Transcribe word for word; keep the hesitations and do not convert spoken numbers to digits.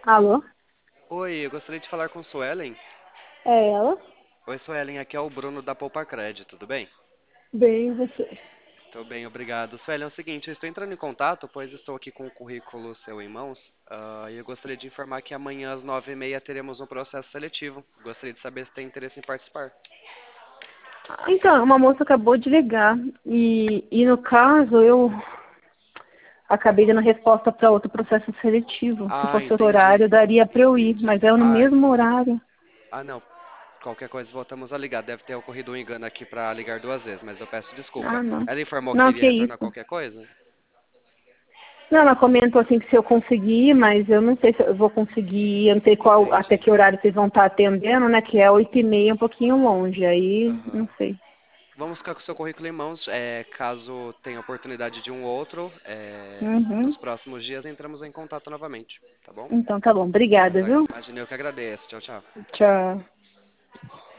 Alô? Oi, eu gostaria de falar com Suelen. É ela? Oi, Suelen, aqui é o Bruno da Poupa Cred, tudo bem? Bem, você. Tô bem, obrigado. Suelen, é o seguinte, eu estou entrando em contato, pois estou aqui com o currículo seu em mãos, ah, e eu gostaria de informar que amanhã às nove e meia teremos um processo seletivo. Gostaria de saber se tem interesse em participar. Ah, Então, uma moça acabou de ligar e, e no caso eu acabei dando resposta para outro processo seletivo. Se Ah, fosse outro horário, entendi, daria para eu ir, mas entendi. é no Ah, mesmo horário. ah, não, qualquer coisa voltamos a ligar. Deve ter ocorrido um engano aqui para ligar duas vezes, mas eu peço desculpa. Ah, não. Ela informou que Não, iria que retornar isso. qualquer coisa? Não, ela comentou assim que se eu conseguir, mas eu não sei se eu vou conseguir, eu não sei qual, até Entendi. que horário vocês vão estar atendendo, né? Que é oito e meia, um pouquinho longe. Aí, Aham. não sei. Vamos ficar com o seu currículo em mãos. É, caso tenha oportunidade de um outro, é, Uhum. nos próximos dias entramos em contato novamente, tá bom? Então tá bom. Obrigada, Mas a- viu? imagine eu que agradeço. Tchau, tchau. Tchau.